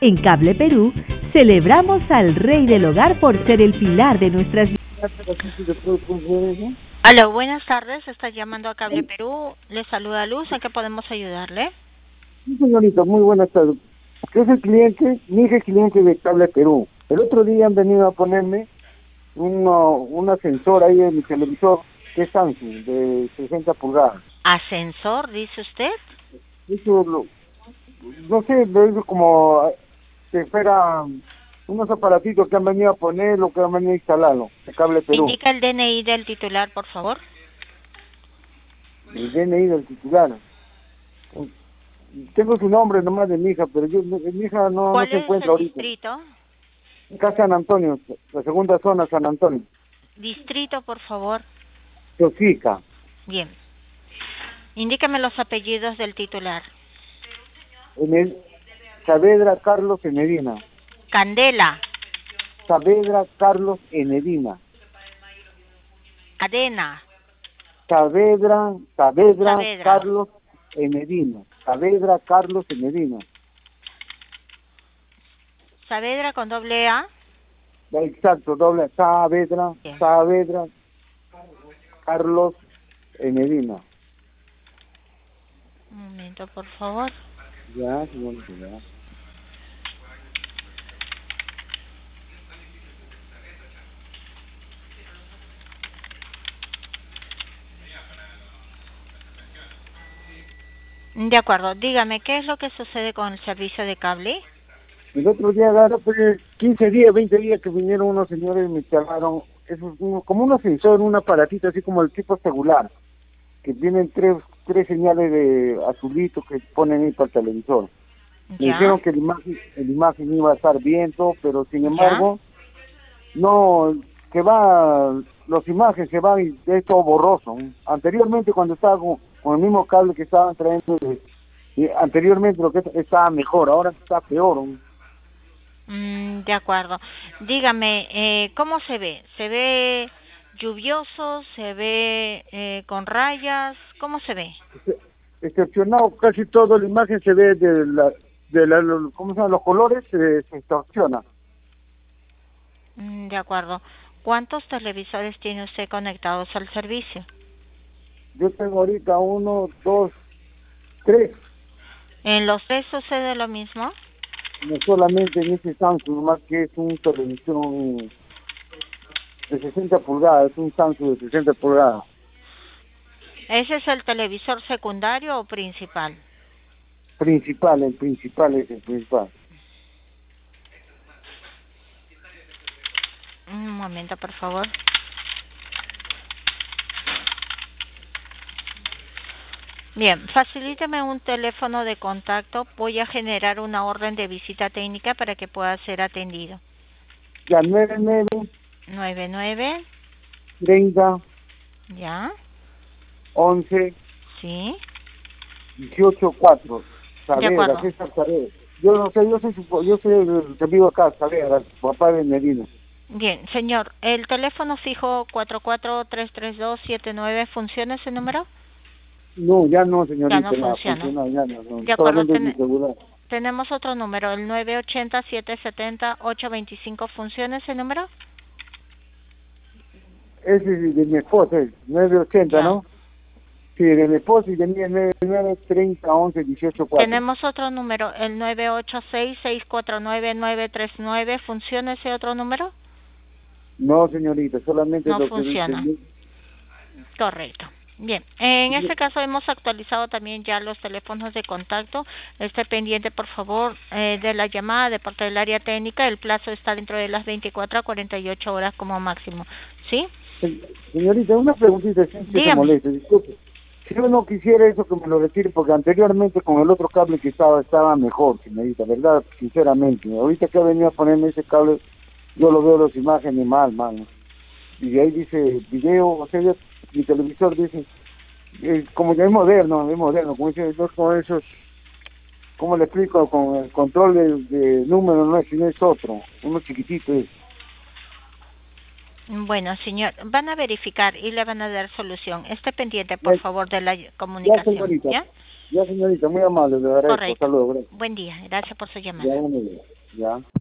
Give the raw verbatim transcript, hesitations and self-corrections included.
En Cable Perú, celebramos al Rey del Hogar por ser el pilar de nuestras vidas. Aló, buenas tardes. Está llamando a Cable Perú. Le saluda Luz. ¿En qué podemos ayudarle? Sí, señorita, muy buenas tardes. Yo soy cliente, mi hija es cliente de Cable Perú. El otro día han venido a ponerme uno, un ascensor ahí en mi televisor, que es Samsung, de sesenta pulgadas. ¿Ascensor, dice usted? Eso, lo, no sé, lo digo como que fuera unos aparatitos que han venido a poner, lo que han venido a instalarlo, de Cable Perú. Indica el D N I del titular, por favor. El D N I del titular. Tengo su nombre nomás de mi hija, pero yo, mi hija no, no ¿Cuál se es encuentra el ahorita. distrito? Acá San Antonio, la segunda zona, San Antonio. Distrito, por favor. Tosica. Bien. Indíqueme los apellidos del titular. En el Saavedra Carlos Enedina. Candela. Saavedra Carlos Enedina. Cadena. Saavedra, Saavedra, Saavedra. Carlos Enedina. Saavedra Carlos Enedina. Saavedra con doble A. Exacto, doble Saavedra, Bien. Saavedra Carlos Enedina. Un momento, por favor. Ya, señorita, ya. De acuerdo. Dígame, ¿qué es lo que sucede con el servicio de cable? El otro día, ahora, pues, quince días, veinte días que vinieron unos señores y me instalaron, eso, como un ascensor, un aparatito así como el tipo celular, que tienen tres, tres señales de azulito que ponen ahí para el televisor. Me Ya. dijeron que la imagen, la imagen iba a estar bien, todo, pero sin Ya. embargo, no, que va, las imágenes se van y es todo borroso. Anteriormente, cuando estaba con, con el mismo cable que estaban trayendo, de- y anteriormente lo que estaba mejor, ahora está peor. Mm, de acuerdo. Dígame, eh, ¿cómo se ve? ¿Se ve lluvioso? ¿Se ve eh, con rayas? ¿Cómo se ve? Excepcionado, casi toda la imagen se ve de la, de la, lo- ¿cómo se llama? Los colores se, se distorsiona. Mm, de acuerdo. ¿Cuántos televisores tiene usted conectados al servicio? Yo tengo ahorita uno, dos, tres, ¿En los tres sucede lo mismo? no solamente en ese Samsung, más que es un televisión de sesenta pulgadas, es un Samsung de sesenta pulgadas. ¿Ese es el televisor secundario o principal? Principal, el principal es el principal. Un momento, por favor. Bien, facilíteme un teléfono de contacto. Voy a generar una orden de visita técnica para que pueda ser atendido. Ya nueve nueve, nueve nueve, treinta, ya, once, sí, dieciocho, cuatro. de Saavedra, acuerdo. César Saavedra. Yo no sé, yo soy, su- yo soy el que vivo acá, Saavedra, papá de Medina. Bien, señor, ¿el teléfono fijo cuatro cuatro tres tres dos siete nueve funciona ese número? No, ya no, Ya no señorita, no, funciona. funciona, ya no, no, De acuerdo, solamente es mi ten- celular. tenemos otro número, el nueve ocho cero siete siete cero ocho dos cinco, ¿funciona ese número? Ese es de mi esposa, es nueve ochenta, Ya. ¿no? Sí, de mi esposa y de mí es nueve nueve, treinta, once, dieciocho, cuatro. Tenemos otro número, el nueve ocho seis seis cuatro nueve nueve tres nueve, ¿funciona ese otro número? No, señorita, solamente No lo que funciona. dice. Correcto. Bien, en este caso hemos actualizado también ya los teléfonos de contacto. Esté pendiente, por favor, eh, de la llamada de parte del área técnica. El plazo está dentro de las veinticuatro a cuarenta y ocho horas como máximo. ¿Sí? Señorita, una preguntita, sin que se Dígame. moleste, disculpe. Si yo no quisiera eso, que me lo retire, porque anteriormente con el otro cable que estaba, estaba mejor, señorita, ¿verdad? Sinceramente. Ahorita que ha venido a ponerme ese cable, yo lo veo las imágenes mal, mano. Y de ahí dice video, o sea, yo- mi televisor dice, eh, como ya es moderno, es moderno, como dice, no es con esos, ¿cómo le explico? Con el control de, de número, no es, sino es otro, uno chiquitito es. Bueno, señor, van a verificar y le van a dar solución. Esté pendiente, por Ya, favor, de la ya, comunicación. señorita, ¿Ya? Ya, señorita, muy amable, le agradezco. Correcto. Hasta luego, gracias. Buen día. Gracias por su llamada. Ya, ya.